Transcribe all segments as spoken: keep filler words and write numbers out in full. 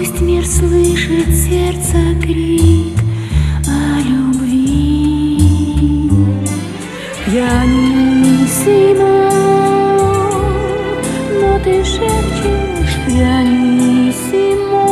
Пусть мир слышит сердце крик о любви. Пьяниссимо, но ты шепчешь пьяниссимо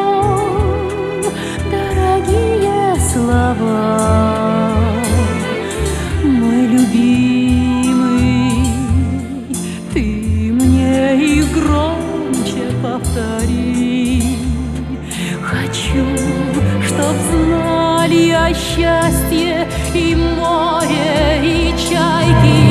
дорогие слова. Мой любимый, ты мне и громче повтори. Хочу, чтоб знали о счастье и море, и чайки.